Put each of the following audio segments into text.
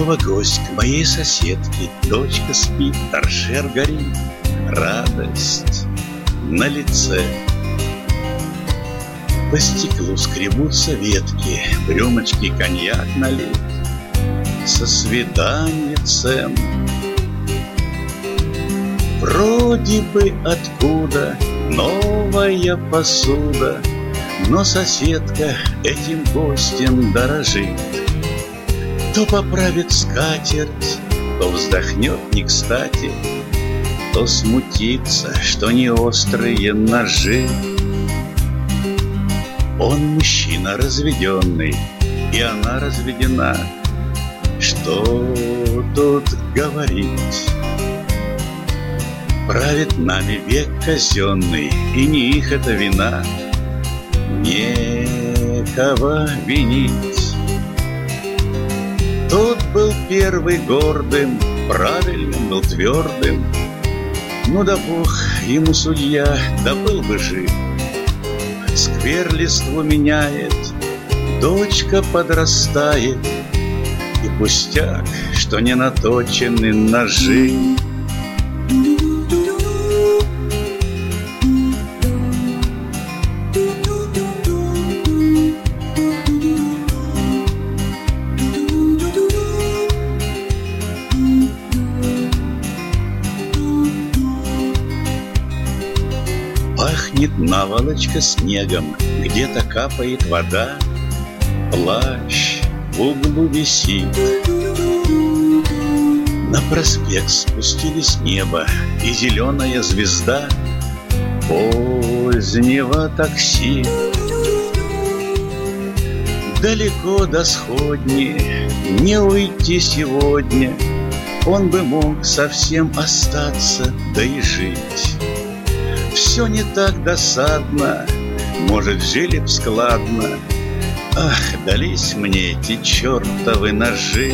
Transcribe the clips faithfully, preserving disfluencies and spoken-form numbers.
Снова гость к моей соседке. Дочка спит, торшер горит, радость на лице. По стеклу скребутся ветки, в рюмочке коньяк налит со свиданьицем. Вроде бы откуда новая посуда, но соседка этим гостем дорожит. То поправит скатерть, то вздохнет не кстати, то смутится, что не острые ножи. Он мужчина разведенный, и она разведена. Что тут говорить? Правит нами век казенный, и не их это вина. Некого винить. Тот был первый гордым, правильным был твердым. Ну да бог ему судья, да был бы жив. Сквер листву меняет, дочка подрастает, и пустяк, что не наточены ножи. Пахнет наволочка снегом, где-то капает вода, плащ в углу висит. На проспект спустились небо и зеленая звезда позднего такси. Далеко до сходни не уйти сегодня, он бы мог совсем остаться, да и жить. Все не так досадно, может, жили б складно. Ах, дались мне эти чертовы ножи.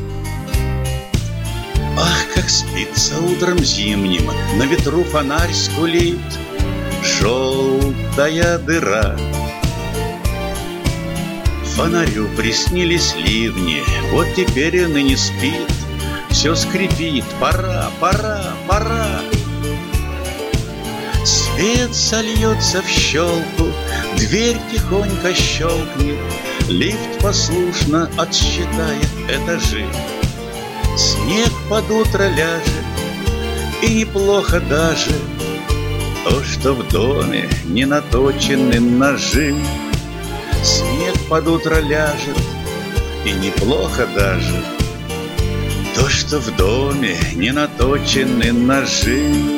Ах, как спится утром зимним, на ветру фонарь скулит, желтая дыра. Фонарю приснились ливни, вот теперь он и не спит. Все скрипит, пора, пора, пора. Свет сольется в щелку, дверь тихонько щелкнет, лифт послушно отсчитает этажи. Снег под утро ляжет, и неплохо даже то, что в доме не наточены ножи. Снег под утро ляжет, и неплохо даже то, что в доме не наточены ножи.